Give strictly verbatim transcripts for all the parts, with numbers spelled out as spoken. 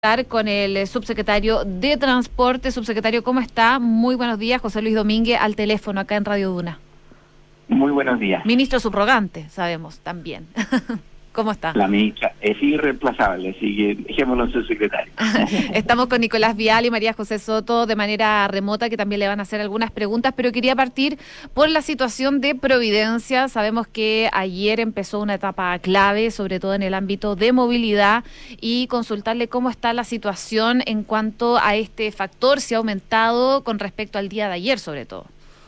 Con el subsecretario de Transporte. Subsecretario, ¿cómo está? Muy buenos días, José Luis Domínguez, al teléfono, acá en Radio Duna. Muy buenos días. Ministro subrogante, sabemos, también. ¿Cómo está? La ministra es irreemplazable, así que dejémoslo en su secretario. Estamos con Nicolás Vial y María José Soto de manera remota, que también le van a hacer algunas preguntas, pero quería partir por la situación de Providencia. Sabemos que ayer empezó una etapa clave, sobre todo en el ámbito de movilidad, y consultarle cómo está la situación en cuanto a este factor, si ha aumentado con respecto al día de ayer, sobre todo.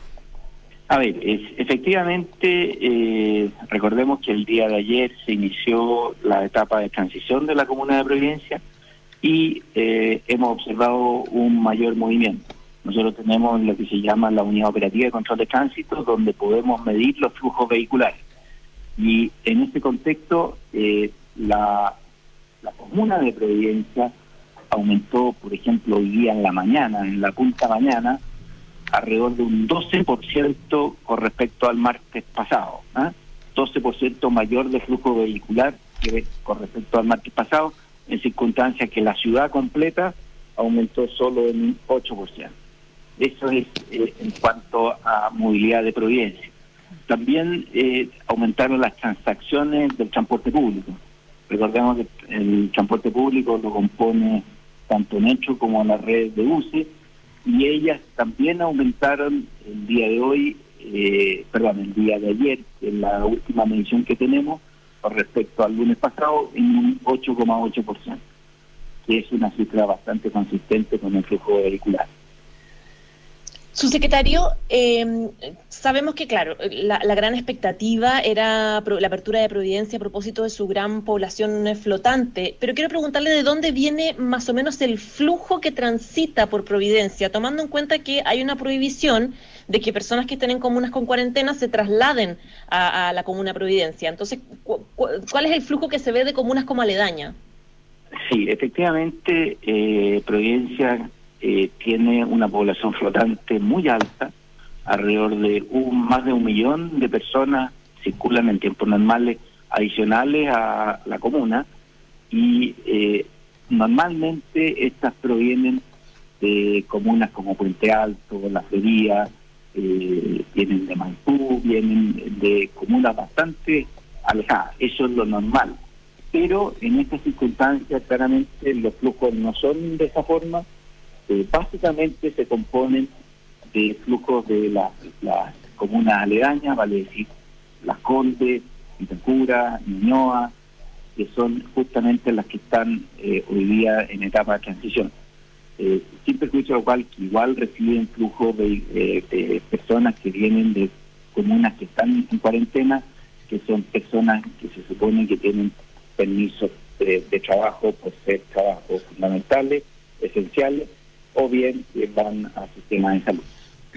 A ver, es, efectivamente, eh, recordemos que el día de ayer se inició la etapa de transición de la Comuna de Providencia y eh, hemos observado un mayor movimiento. Nosotros tenemos lo que se llama la Unidad Operativa de Control de Tránsito, donde podemos medir los flujos vehiculares. Y en este contexto, eh, la, la Comuna de Providencia aumentó, por ejemplo, hoy día en la mañana, en la punta mañana, alrededor de un doce por ciento con respecto al martes pasado, ¿eh? doce por ciento mayor de flujo vehicular que con respecto al martes pasado, en circunstancias que la ciudad completa aumentó solo en un ocho por ciento. Eso es eh, en cuanto a movilidad de Providencia. También eh, aumentaron las transacciones del transporte público. Recordemos que el transporte público lo compone tanto Metro como la red de U C E, y ellas también aumentaron el día de hoy, eh, perdón, el día de ayer, en la última medición que tenemos, con respecto al lunes pasado, en un ocho coma ocho por ciento, que es una cifra bastante consistente con el flujo vehicular. Subsecretario, eh, sabemos que, claro, la, la gran expectativa era la apertura de Providencia a propósito de su gran población flotante, pero quiero preguntarle de dónde viene más o menos el flujo que transita por Providencia, tomando en cuenta que hay una prohibición de que personas que estén en comunas con cuarentena se trasladen a, a la comuna Providencia. Entonces, cu cu ¿cuál es el flujo que se ve de comunas como aledaña? Sí, efectivamente, eh, Providencia Eh, tiene una población flotante muy alta, alrededor de un, más de un millón de personas circulan en tiempos normales adicionales a la comuna, y eh, normalmente estas provienen de comunas como Puente Alto, La Florida, eh, vienen de Maipú, vienen de comunas bastante alejadas. Eso es lo normal, pero en estas circunstancias claramente los flujos no son de esa forma. Eh, básicamente se componen de flujos de las la comunas aledañas, vale decir, Las Condes, Vitacura, Ñuñoa, que son justamente las que están eh, hoy día en etapa de transición. Eh, sin perjuicio de lo cual, que igual reciben flujos de, eh, de personas que vienen de comunas que están en cuarentena, que son personas que se supone que tienen permisos de, de trabajo por ser trabajos fundamentales, esenciales, o bien que van al sistema de salud.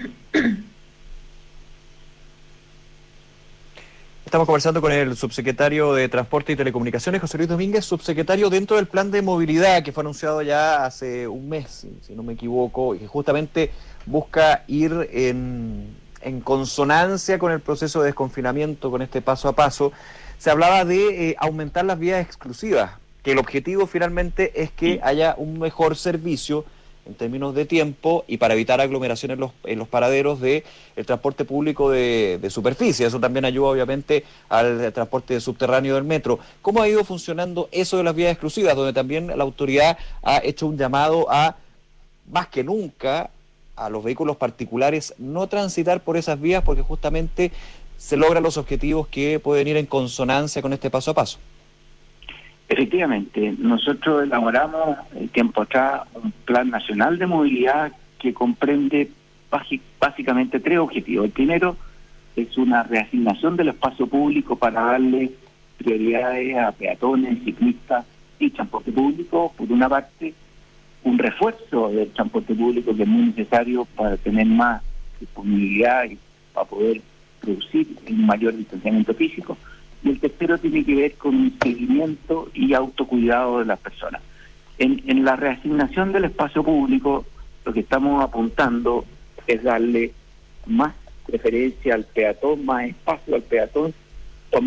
Estamos conversando con el subsecretario de Transporte y Telecomunicaciones, José Luis Domínguez, subsecretario dentro del plan de movilidad que fue anunciado ya hace un mes, si no me equivoco, y que justamente busca ir en, en consonancia con el proceso de desconfinamiento, con este paso a paso. Se hablaba de eh, aumentar las vías exclusivas, que el objetivo finalmente es que haya un mejor servicio en términos de tiempo y para evitar aglomeraciones en los, en los paraderos del de transporte público de, de superficie. Eso también ayuda obviamente al transporte subterráneo del metro. ¿Cómo ha ido funcionando eso de las vías exclusivas, donde también la autoridad ha hecho un llamado a, más que nunca, a los vehículos particulares no transitar por esas vías, porque justamente se logran los objetivos que pueden ir en consonancia con este paso a paso? Efectivamente, nosotros elaboramos el tiempo atrás un plan nacional de movilidad que comprende básicamente tres objetivos. El primero es una reasignación del espacio público para darle prioridades a peatones, ciclistas y transporte público. Por una parte, un refuerzo del transporte público que es muy necesario para tener más disponibilidad y para poder producir un mayor distanciamiento físico. Y el tercero tiene que ver con un seguimiento y autocuidado de las personas. En, en la reasignación del espacio público, lo que estamos apuntando es darle más preferencia al peatón, más espacio al peatón,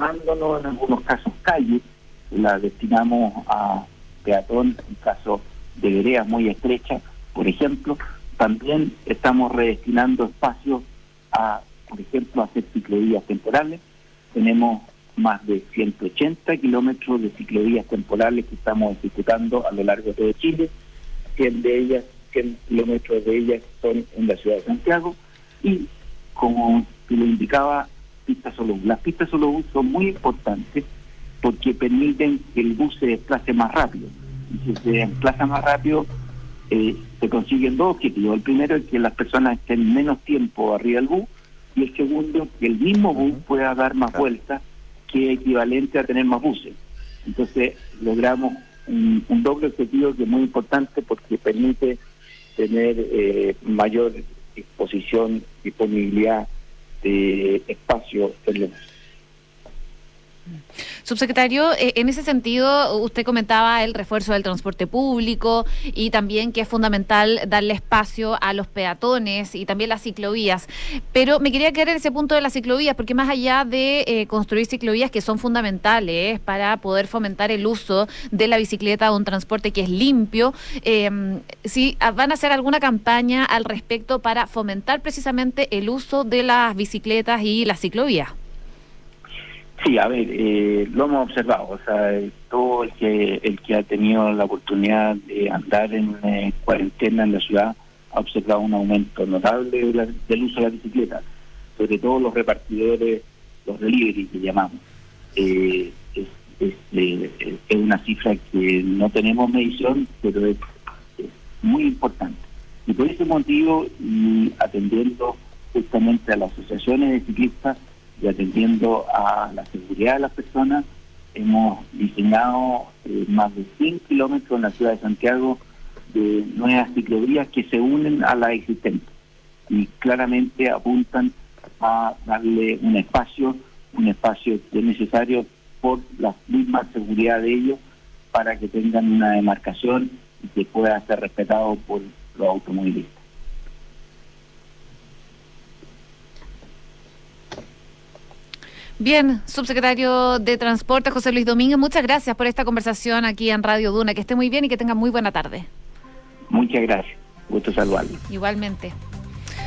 tomándonos en algunos casos calles, la destinamos a peatón, en caso veredas muy estrechas, por ejemplo. También estamos redestinando espacios a, por ejemplo, a hacer ciclovías temporales. Tenemos más de ciento ochenta kilómetros de ciclovías temporales que estamos ejecutando a lo largo de todo Chile. cien de ellas, cien kilómetros de ellas son en la ciudad de Santiago. Y, como te lo indicaba, pistas solo bus. Las pistas solo bus son muy importantes porque permiten que el bus se desplace más rápido. Y si se desplaza más rápido, eh, se consiguen dos objetivos. El primero es que las personas estén menos tiempo arriba del bus, y el segundo, que el mismo bus pueda dar más vueltas, que es equivalente a tener más buses. Entonces logramos un, un doble objetivo que es muy importante porque permite tener eh, mayor disposición, disponibilidad de espacio en los buses. Subsecretario, en ese sentido, usted comentaba el refuerzo del transporte público y también que es fundamental darle espacio a los peatones y también las ciclovías, pero me quería quedar en ese punto de las ciclovías, porque más allá de eh, construir ciclovías que son fundamentales para poder fomentar el uso de la bicicleta o un transporte que es limpio, eh, si van a hacer alguna campaña al respecto para fomentar precisamente el uso de las bicicletas y las ciclovías. Sí, a ver, eh, lo hemos observado, o sea, todo el que el que ha tenido la oportunidad de andar en eh, cuarentena en la ciudad ha observado un aumento notable de la, del uso de la bicicleta, sobre todo los repartidores, los delivery que llamamos. Eh, es, es, eh, es una cifra que no tenemos medición, pero es, es muy importante. Y por ese motivo, y atendiendo justamente a las asociaciones de ciclistas, y atendiendo a la seguridad de las personas, hemos diseñado eh, más de cien kilómetros en la ciudad de Santiago de nuevas ciclovías que se unen a las existentes y claramente apuntan a darle un espacio, un espacio que es necesario por la misma seguridad de ellos para que tengan una demarcación y que pueda ser respetado por los automovilistas. Bien, subsecretario de Transporte, José Luis Domínguez, muchas gracias por esta conversación aquí en Radio Duna. Que esté muy bien y que tenga muy buena tarde. Muchas gracias. Gusto saludarlo. Igualmente.